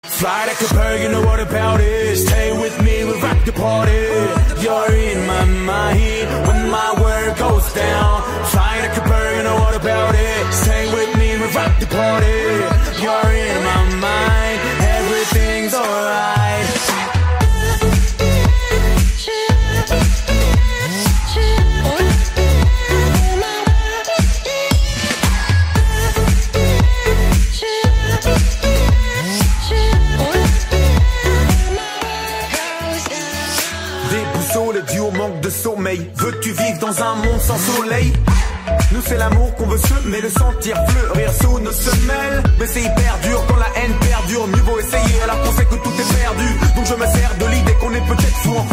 Fly like a bird, you know what about it. Stay with me, we'll rock the party. You're in my mind when my world goes down. Fly like a bird, you know what about it. Stay with me, we'll rock the party. You're in my mind, everything's alright. Dû au manque de sommeil. Veux-tu vivre dans un monde sans soleil? Nous c'est l'amour qu'on veut semer, le sentir fleurir sous nos semelles. Mais c'est hyper dur quand la haine perdure. Mieux vaut essayer alors qu'on sait que tout est perdu. Donc je me sers de l'idée qu'on est peut-être fou en